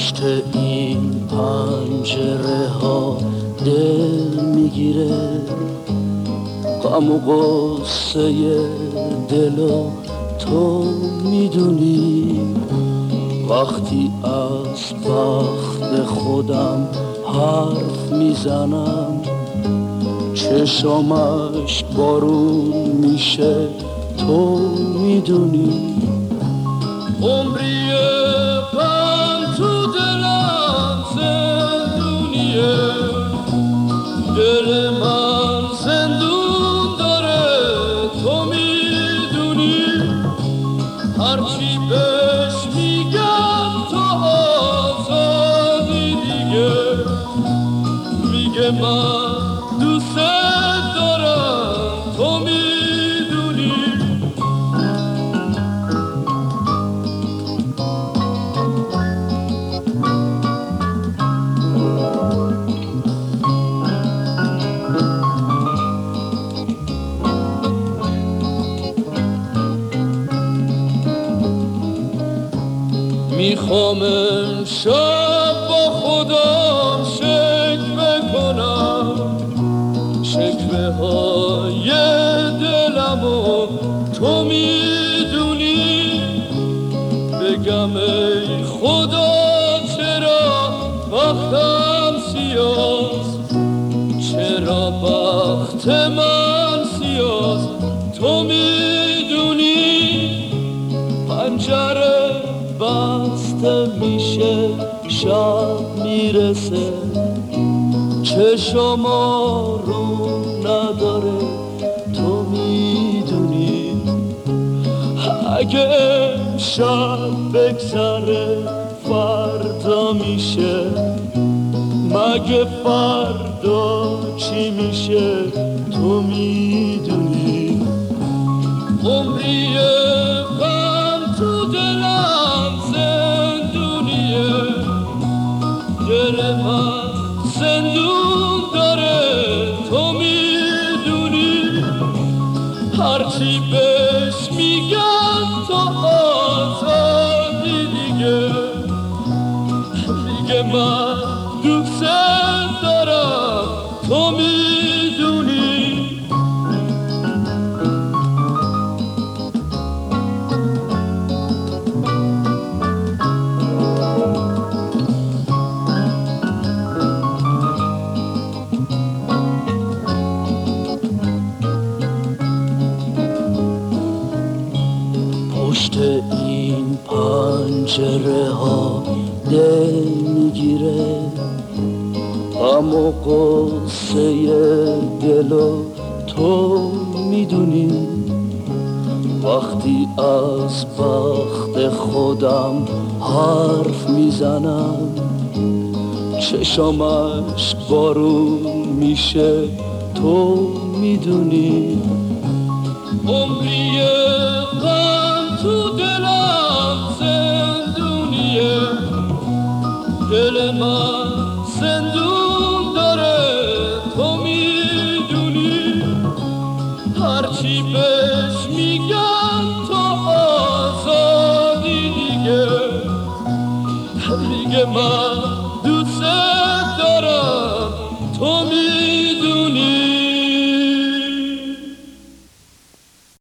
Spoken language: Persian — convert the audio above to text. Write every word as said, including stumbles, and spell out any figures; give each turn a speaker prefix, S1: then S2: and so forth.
S1: پشت این پنجره ها دل میگیره، غم و غصه دلو تو میدونی. وقتی از بخت خودم حرف میزنم، چشمش بارون میشه تو میدونی. عمریه غم تو دلم زندونیه، دل من زندون داره تو میدونی. هرچی بهش میگم تو آزادی دیگه، میگه من دوست دارم تو میدونی. میخوام امشب با خودم شکوه کنم، شکوه های دلمو تو میدونی. بگم ای خدا چرا بختم سیاست، چرا بخت من سیاست تو میدونی. پنجره بسته میشه شب میرسه، چشم رو نداره تو میدونی. اگه امشب بگذره فردا میشه، مگه فردا چی میشه تو میدونی. عمریه غم تو دلم زندونیه، دل من زندون داره تو میدونی. هرچی بهش میگم تو آزادی دیگه، میگه من دوست دارم تو میدونی. پشت این پنجره ها دل میگیره، غم و غصه دلو تو میدونی. وقتی از بخت خودم حرف میزنم، چشمش بارون میشه تو میدونی. عمریه غم تو دلم زندونیه، دل من زندون داره تو میدونی. هرچی بهش میگم تو آزادی دیگه، میگه من